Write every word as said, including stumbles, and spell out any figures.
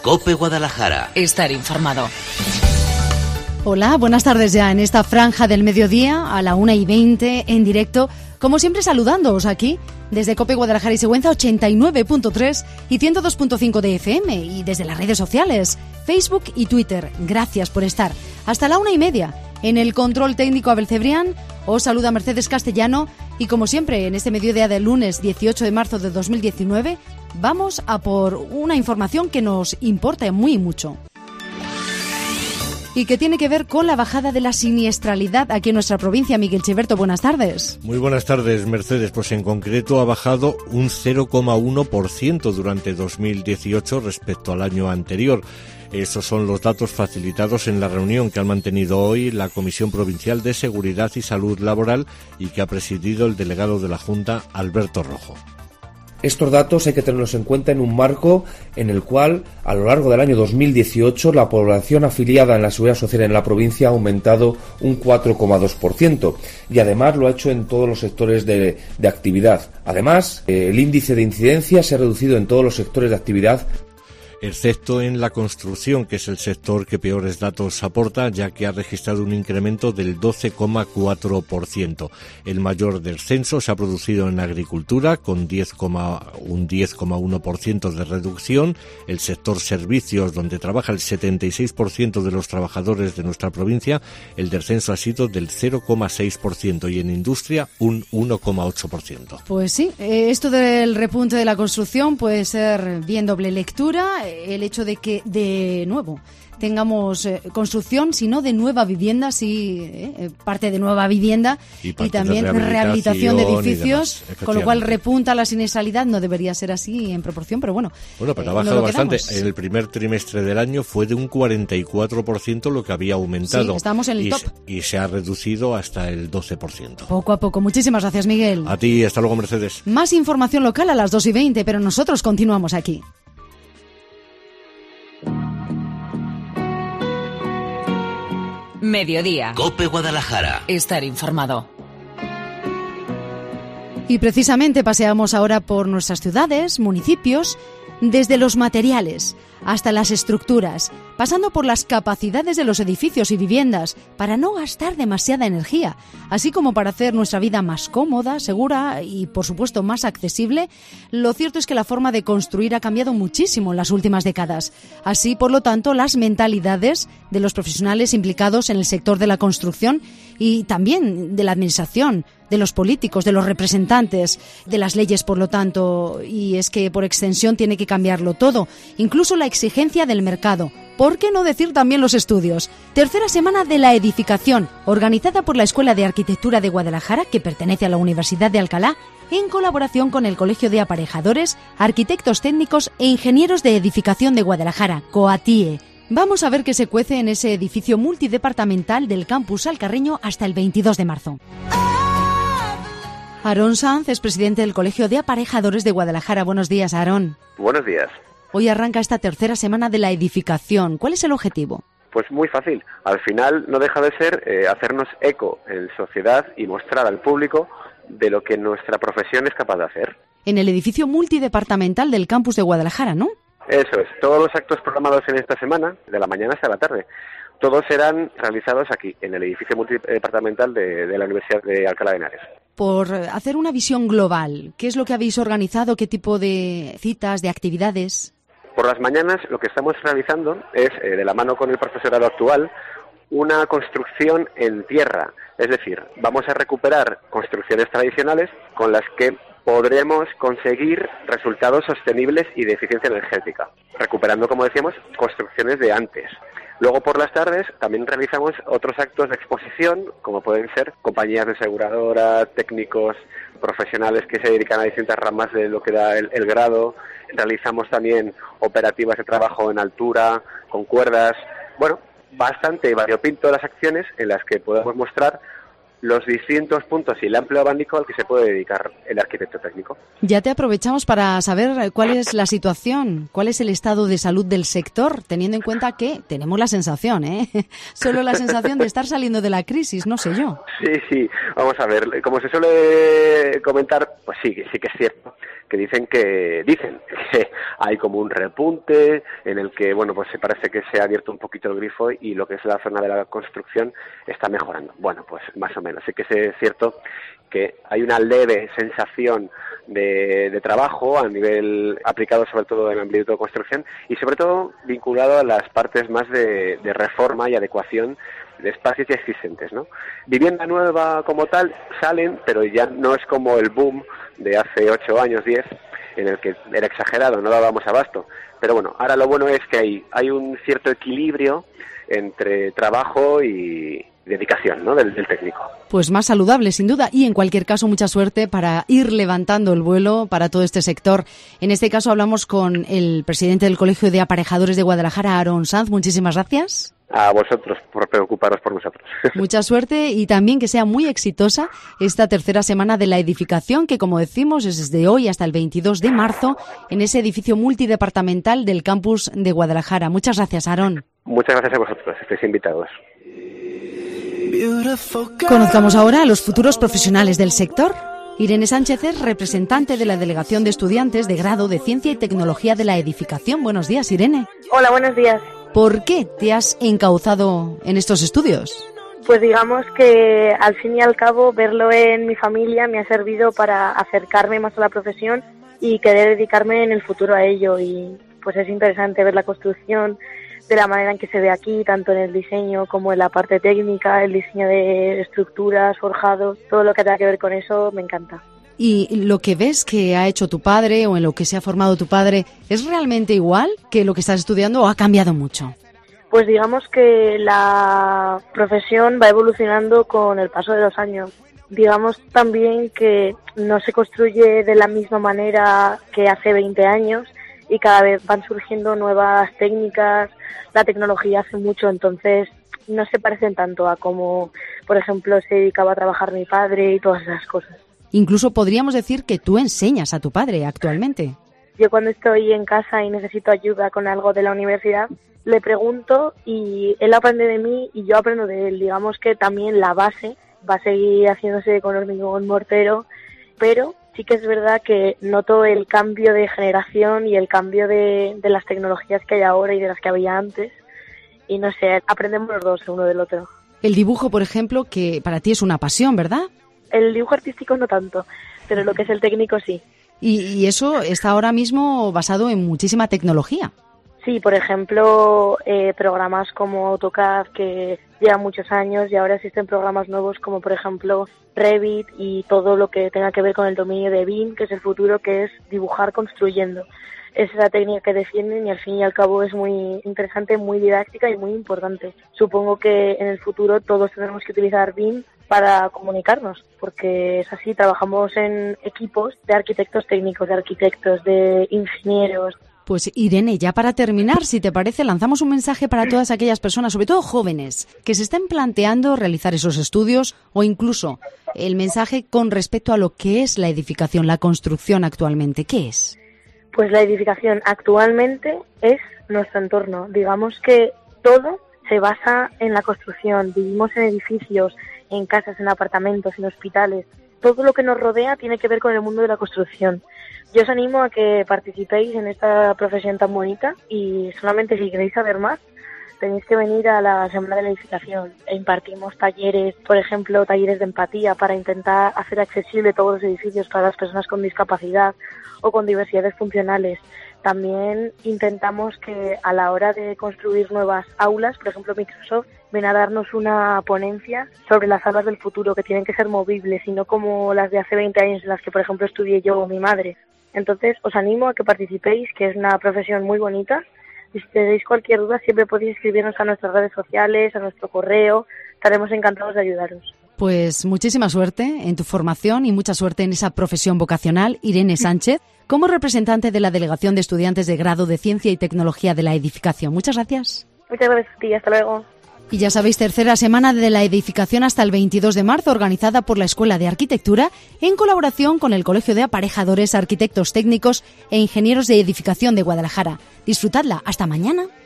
COPE Guadalajara. Estar informado. Hola, buenas tardes ya en esta franja del mediodía a la una y veinte en directo. Como siempre, saludándoos aquí desde COPE Guadalajara y Sigüenza ochenta y nueve punto tres y ciento dos punto cinco de F M y desde las redes sociales, Facebook y Twitter. Gracias por estar. Hasta la una y media. En el control técnico Abel Cebrián os saluda Mercedes Castellano y como siempre en este mediodía del lunes dieciocho de marzo de dos mil diecinueve vamos a por una información que nos importa muy mucho y que tiene que ver con la bajada de la siniestralidad aquí en nuestra provincia. Miguel Chiverto, buenas tardes. Muy buenas tardes, Mercedes. Pues en concreto ha bajado un cero coma uno por ciento durante dos mil dieciocho respecto al año anterior. Esos son los datos facilitados en la reunión que han mantenido hoy la Comisión Provincial de Seguridad y Salud Laboral y que ha presidido el delegado de la Junta, Alberto Rojo. Estos datos hay que tenerlos en cuenta en un marco en el cual, a lo largo del año dos mil dieciocho, la población afiliada en la Seguridad Social en la provincia ha aumentado un cuatro coma dos por ciento y además lo ha hecho en todos los sectores de, de actividad. Además, eh, el índice de incidencia se ha reducido en todos los sectores de actividad, excepto en la construcción, que es el sector que peores datos aporta, ya que ha registrado un incremento del doce coma cuatro por ciento. El mayor descenso se ha producido en agricultura, con diez, un diez coma uno por ciento de reducción. El sector servicios, donde trabaja el setenta y seis por ciento de los trabajadores de nuestra provincia, el descenso ha sido del cero coma seis por ciento y en industria un uno coma ocho por ciento. Pues sí, esto del repunte de la construcción puede ser bien doble lectura. El hecho de que, de nuevo, tengamos eh, construcción, sino de nueva vivienda, sí, eh, parte de nueva vivienda y, y también de rehabilitación, rehabilitación de edificios, demás, con lo cual repunta la siniestralidad. No debería ser así en proporción, pero bueno. Bueno, pero eh, ha bajado no bastante. En el primer trimestre del año fue de un cuarenta y cuatro por ciento lo que había aumentado. Sí, estamos en el y, top. Y se ha reducido hasta el doce por ciento. Poco a poco. Muchísimas gracias, Miguel. A ti, hasta luego, Mercedes. Más información local a las dos y veinte, pero nosotros continuamos aquí. Mediodía. COPE Guadalajara. Estar informado. Y precisamente paseamos ahora por nuestras ciudades, municipios, desde los materiales hasta las estructuras, pasando por las capacidades de los edificios y viviendas para no gastar demasiada energía, así como para hacer nuestra vida más cómoda, segura y, por supuesto, más accesible. Lo cierto es que la forma de construir ha cambiado muchísimo en las últimas décadas. Así, por lo tanto, las mentalidades de los profesionales implicados en el sector de la construcción y también de la administración, de los políticos, de los representantes, de las leyes, por lo tanto, y es que por extensión tiene que cambiarlo todo, incluso la exigencia del mercado. ¿Por qué no decir también los estudios? Tercera semana de la edificación, organizada por la Escuela de Arquitectura de Guadalajara, que pertenece a la Universidad de Alcalá, en colaboración con el Colegio de Aparejadores, Arquitectos Técnicos e Ingenieros de Edificación de Guadalajara, COATIE. Vamos a ver qué se cuece en ese edificio multidepartamental del campus alcarreño hasta el veintidós de marzo. Aarón Sanz es presidente del Colegio de Aparejadores de Guadalajara. Buenos días, Aarón. Buenos días. Hoy arranca esta tercera semana de la edificación. ¿Cuál es el objetivo? Pues muy fácil. Al final no deja de ser eh, hacernos eco en sociedad y mostrar al público de lo que nuestra profesión es capaz de hacer. En el edificio multidepartamental del campus de Guadalajara, ¿no? Eso es. Todos los actos programados en esta semana, de la mañana hasta la tarde, todos serán realizados aquí, en el edificio multidepartamental de, de la Universidad de Alcalá de Henares. Por hacer una visión global, ¿qué es lo que habéis organizado? ¿Qué tipo de citas, de actividades? Por las mañanas lo que estamos realizando es, eh, de la mano con el profesorado actual, una construcción en tierra. Es decir, vamos a recuperar construcciones tradicionales con las que podremos conseguir resultados sostenibles y de eficiencia energética, recuperando, como decíamos, construcciones de antes. Luego por las tardes también realizamos otros actos de exposición, como pueden ser compañías de aseguradora, técnicos, profesionales que se dedican a distintas ramas de lo que da el, el grado. Realizamos también operativas de trabajo en altura, con cuerdas. Bueno, bastante variopinto las acciones en las que podemos mostrar los distintos puntos y el amplio abanico al que se puede dedicar el arquitecto técnico. Ya te aprovechamos para saber cuál es la situación, cuál es el estado de salud del sector, teniendo en cuenta que tenemos la sensación, ¿eh? Solo la sensación de estar saliendo de la crisis, no sé yo. Sí, sí, vamos a ver, como se suele comentar, pues sí, sí que es cierto, que dicen que dicen que hay como un repunte en el que, bueno, pues se parece que se ha abierto un poquito el grifo y lo que es la zona de la construcción está mejorando. Bueno, pues más o menos, sí que es cierto que hay una leve sensación de, de trabajo a nivel aplicado sobre todo en el ámbito de construcción y sobre todo vinculado a las partes más de, de reforma y adecuación de espacios ya existentes, ¿no? Vivienda nueva como tal salen, pero ya no es como el boom de hace ocho años, diez, en el que era exagerado, no dábamos abasto. Pero bueno, ahora lo bueno es que hay, hay un cierto equilibrio entre trabajo y dedicación, ¿no?, del, del técnico. Pues más saludable, sin duda, y en cualquier caso mucha suerte para ir levantando el vuelo para todo este sector. En este caso hablamos con el presidente del Colegio de Aparejadores de Guadalajara, Aarón Sanz. Muchísimas gracias. A vosotros por preocuparos por nosotros. Mucha suerte y también que sea muy exitosa esta tercera semana de la edificación, que como decimos es desde hoy hasta el veintidós de marzo en ese edificio multidepartamental del campus de Guadalajara. Muchas gracias, Aarón. Muchas gracias a vosotros, estáis invitados. Conozcamos ahora a los futuros profesionales del sector. Irene Sánchez es representante de la Delegación de Estudiantes de Grado de Ciencia y Tecnología de la Edificación. Buenos días, Irene. Hola, buenos días. ¿Por qué te has encauzado en estos estudios? Pues digamos que al fin y al cabo verlo en mi familia me ha servido para acercarme más a la profesión y querer dedicarme en el futuro a ello, y pues es interesante ver la construcción de la manera en que se ve aquí, tanto en el diseño como en la parte técnica, el diseño de estructuras, forjados, todo lo que tenga que ver con eso me encanta. ¿Y lo que ves que ha hecho tu padre o en lo que se ha formado tu padre es realmente igual que lo que estás estudiando o ha cambiado mucho? Pues digamos que la profesión va evolucionando con el paso de los años. Digamos también que no se construye de la misma manera que hace veinte años y cada vez van surgiendo nuevas técnicas, la tecnología hace mucho, entonces no se parecen tanto a como, por ejemplo, se dedicaba a trabajar mi padre y todas esas cosas. Incluso podríamos decir que tú enseñas a tu padre actualmente. Yo cuando estoy en casa y necesito ayuda con algo de la universidad, le pregunto y él aprende de mí y yo aprendo de él. Digamos que también la base va a seguir haciéndose con hormigón mortero, pero sí que es verdad que noto el cambio de generación y el cambio de, de las tecnologías que hay ahora y de las que había antes. Y no sé, aprendemos los dos uno del otro. El dibujo, por ejemplo, que para ti es una pasión, ¿verdad? El dibujo artístico no tanto, pero lo que es el técnico sí. Y, y eso está ahora mismo basado en muchísima tecnología. Sí, por ejemplo, eh, programas como AutoCAD, que llevan muchos años, y ahora existen programas nuevos como, por ejemplo, Revit y todo lo que tenga que ver con el dominio de B I M, que es el futuro, que es dibujar construyendo. Es esa técnica que defienden y al fin y al cabo es muy interesante, muy didáctica y muy importante. Supongo que en el futuro todos tendremos que utilizar B I M para comunicarnos, porque es así, trabajamos en equipos de arquitectos técnicos, de arquitectos, de ingenieros. Pues Irene, ya para terminar, si te parece, lanzamos un mensaje para todas aquellas personas, sobre todo jóvenes, que se estén planteando realizar esos estudios o incluso el mensaje con respecto a lo que es la edificación, la construcción actualmente. ¿Qué es? Pues la edificación actualmente es nuestro entorno. Digamos que todo se basa en la construcción. Vivimos en edificios, en casas, en apartamentos, en hospitales. Todo lo que nos rodea tiene que ver con el mundo de la construcción. Yo os animo a que participéis en esta profesión tan bonita y solamente si queréis saber más tenéis que venir a la Semana de la Edificación. Impartimos talleres, por ejemplo, talleres de empatía para intentar hacer accesible todos los edificios para las personas con discapacidad o con diversidades funcionales. También intentamos que a la hora de construir nuevas aulas, por ejemplo Microsoft, ven a darnos una ponencia sobre las aulas del futuro que tienen que ser movibles y no como las de hace veinte años en las que, por ejemplo, estudié yo o mi madre. Entonces, os animo a que participéis, que es una profesión muy bonita. Y si tenéis cualquier duda, siempre podéis escribirnos a nuestras redes sociales, a nuestro correo. Estaremos encantados de ayudaros. Pues muchísima suerte en tu formación y mucha suerte en esa profesión vocacional, Irene Sánchez, como representante de la Delegación de Estudiantes de Grado de Ciencia y Tecnología de la Edificación. Muchas gracias. Muchas gracias a ti. Hasta luego. Y ya sabéis, tercera semana de la edificación hasta el veintidós de marzo, organizada por la Escuela de Arquitectura en colaboración con el Colegio de Aparejadores, Arquitectos Técnicos e Ingenieros de Edificación de Guadalajara. Disfrutadla. Hasta mañana.